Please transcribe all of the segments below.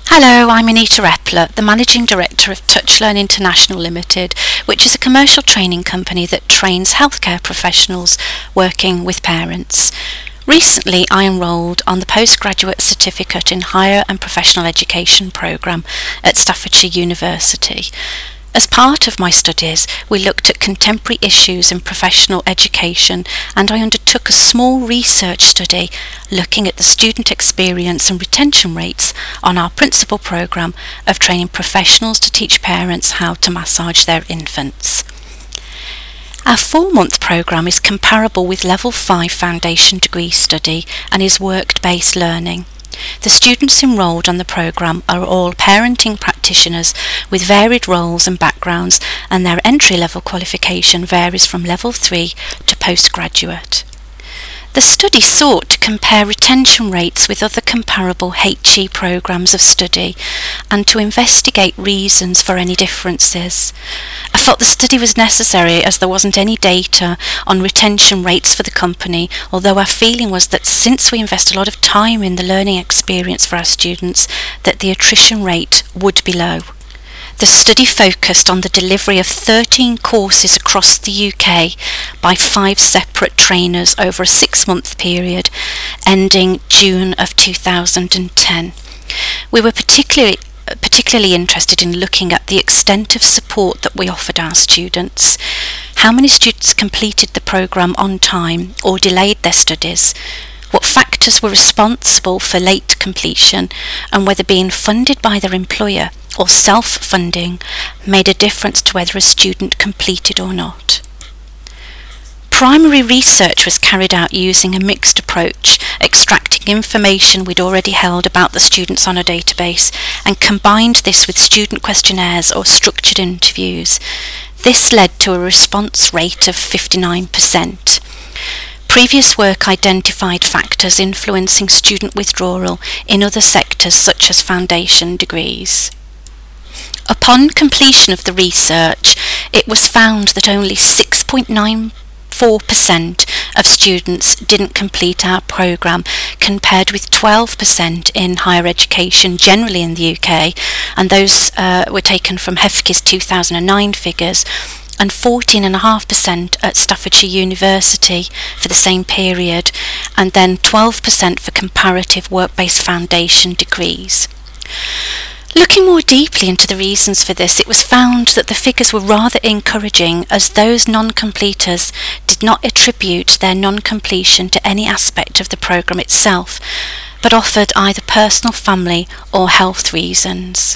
Hello, I'm Anita Epler, the Managing Director of TouchLearn International Limited, which is a commercial training company that trains healthcare professionals working with parents. Recently, I enrolled on the Postgraduate Certificate in Higher and Professional Education programme at Staffordshire University. As part of my studies, we looked at contemporary issues in professional education, and I undertook a small research study looking at the student experience and retention rates on our principal programme of training professionals to teach parents how to massage their infants. Our 4-month programme is comparable with Level 5 Foundation Degree Study and is work-based learning. The students enrolled on the programme are all parenting practitioners with varied roles and backgrounds, and their entry-level qualification varies from Level 3 to postgraduate. The study sought to compare retention rates with other comparable HE programmes of study and to investigate reasons for any differences. I felt the study was necessary as there wasn't any data on retention rates for the company, although our feeling was that since we invest a lot of time in the learning experience for our students, that the attrition rate would be low. The study focused on the delivery of 13 courses across the UK by 5 separate trainers over a 6-month period, ending June of 2010. We were particularly interested in looking at the extent of support that we offered our students, how many students completed the programme on time or delayed their studies, what factors were responsible for late completion, and whether being funded by their employer or self-funding made a difference to whether a student completed or not. Primary research was carried out using a mixed approach, extracting information we'd already held about the students on a database and combined this with student questionnaires or structured interviews. This led to a response rate of 59%. Previous work identified factors influencing student withdrawal in other sectors such as foundation degrees. Upon completion of the research, it was found that only 6.94% of students didn't complete our programme, compared with 12% in higher education generally in the UK, and those were taken from HEFCE's 2009 figures, and 14.5% at Staffordshire University for the same period, and then 12% for comparative work-based foundation degrees. Looking more deeply into the reasons for this, it was found that the figures were rather encouraging, as those non-completers did not attribute their non-completion to any aspect of the programme itself, but offered either personal, family or health reasons.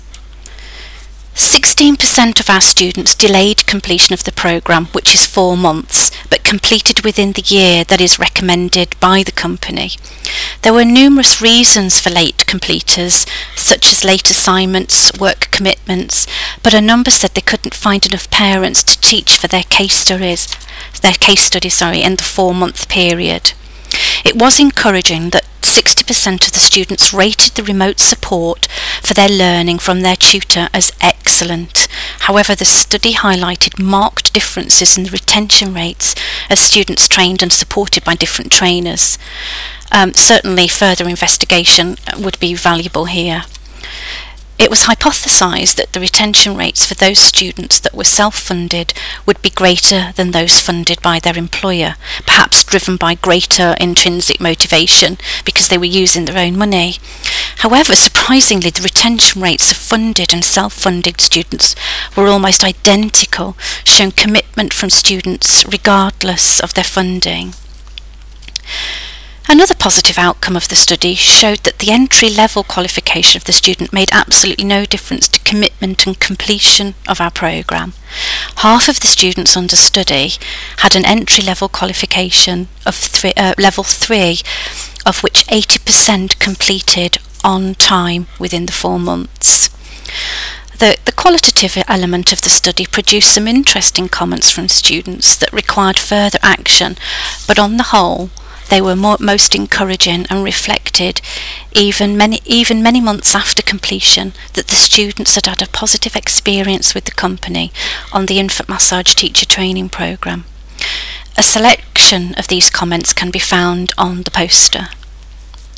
16% of our students delayed completion of the programme, which is 4 months, but completed within the year that is recommended by the company. There were numerous reasons for late completers, such as late assignments, work commitments, but a number said they couldn't find enough parents to teach for their case study in the 4-month period. It was encouraging that 60% of the students rated the remote support for their learning from their tutor as excellent. However, the study highlighted marked differences in the retention rates as students trained and supported by different trainers. Certainly further investigation would be valuable here. It was hypothesised that the retention rates for those students that were self-funded would be greater than those funded by their employer, perhaps driven by greater intrinsic motivation because they were using their own money. However, surprisingly, the retention rates of funded and self-funded students were almost identical, showing commitment from students regardless of their funding. Another positive outcome of the study showed that the entry-level qualification of the student made absolutely no difference to commitment and completion of our programme. Half of the students under study had an entry-level qualification of Level 3, of which 80% completed on time within the 4 months. The qualitative element of the study produced some interesting comments from students that required further action, but on the whole, they were most encouraging and reflected, even many months after completion, that the students had had a positive experience with the company on the infant massage teacher training programme. A selection of these comments can be found on the poster.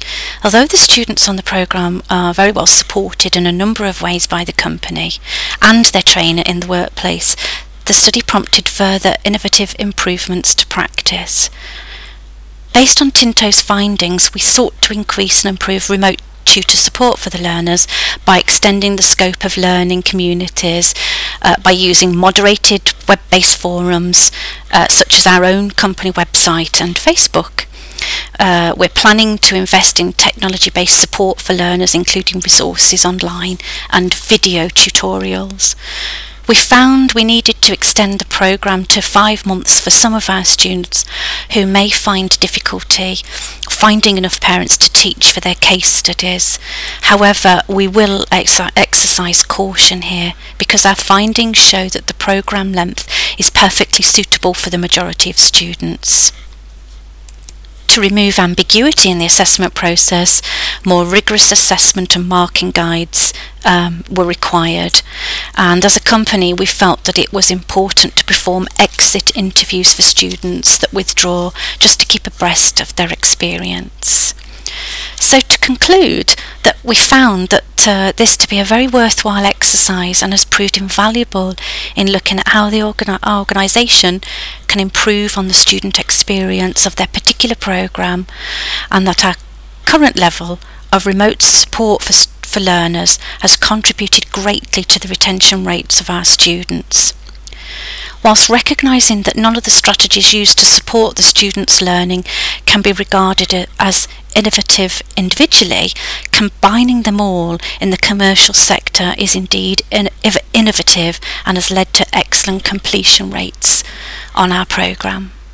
Although the students on the programme are very well supported in a number of ways by the company and their trainer in the workplace, the study prompted further innovative improvements to practice. Based on Tinto's findings, we sought to increase and improve remote tutor support for the learners by extending the scope of learning communities, by using moderated web-based forums such as our own company website and Facebook. We're planning to invest in technology-based support for learners, including resources online and video tutorials. We found we needed to extend the programme to 5 months for some of our students who may find difficulty finding enough parents to teach for their case studies. However, we will exercise caution here because our findings show that the programme length is perfectly suitable for the majority of students. To remove ambiguity in the assessment process, more rigorous assessment and marking guides were required, and as a company we felt that it was important to perform exit interviews for students that withdraw, just to keep abreast of their experience. So to conclude, that we found that this to be a very worthwhile exercise and has proved invaluable in looking at how the organisation can improve on the student experience of their particular programme, and that our current level of remote support for learners has contributed greatly to the retention rates of our students. Whilst recognising that none of the strategies used to support the students' learning can be regarded as innovative individually, combining them all in the commercial sector is indeed innovative and has led to excellent completion rates on our programme.